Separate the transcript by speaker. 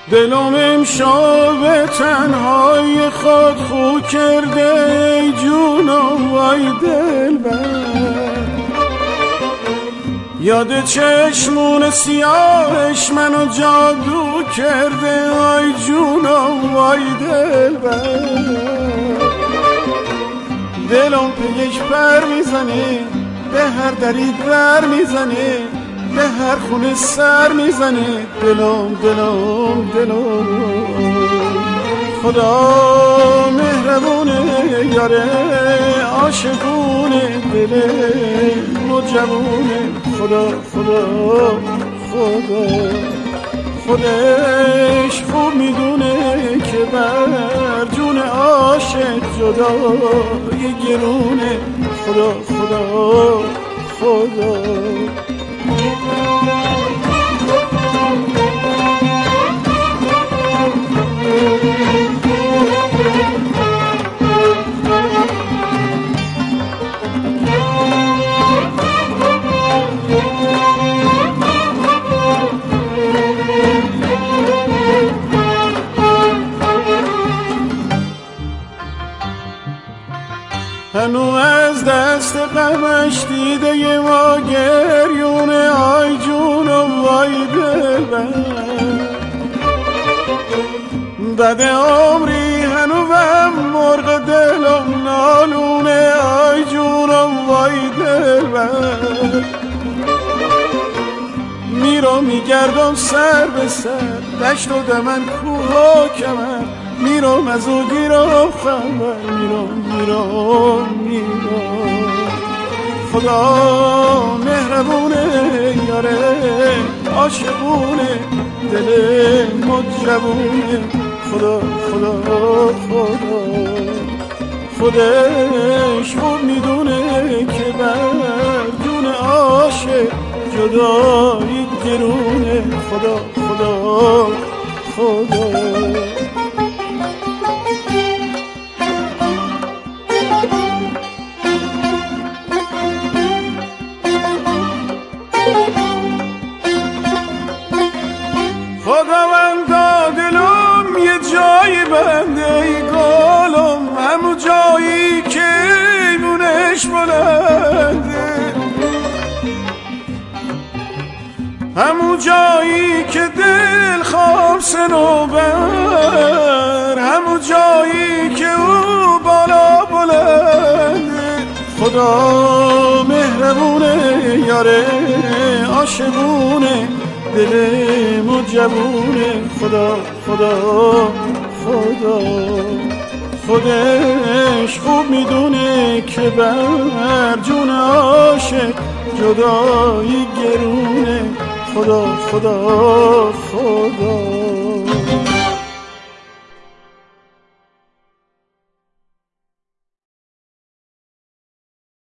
Speaker 1: دلم امشب تنهای خود خو کرده ای جونم وای دلبر. یاد چشمون سیاهش منو جادو کرده ای جونم وای دلبر. دلم پیش پر میزنه به هر دری بر میزنه به هر خونه سر میزنه دلم خدا مهربونه یاره عاشقونه دل مجبونه خدا خودش خوب میدونه که بر جون عاشق جدای گرونه خدا هنو از دست غمش دیده ی ما گریونه آی جونم وای دلبر. بعد عمری هنو هم مرغ دلم نالونه آی جونم وای دلبر. میرم میگردم سر به سر دشت و دمن کوه و کمر میرم از او گیرم خبر میرم خدا مهربونه یاره عاشقونه دل مجبونه خدا خودش خوب میدونه که بر جون عاشق جدایی گرونه خدا خداوندا دلم یه جایی بنده ای گلم همون جایی که ایمونش بلنده همون جایی که دل خواب سنوبر همون جایی که او بالا بلنده خدا مهربونه یاره عاشقونه دل مجبونه خدا خودش خوب میدونه که بر جون عاشق جدایی گرونه خدا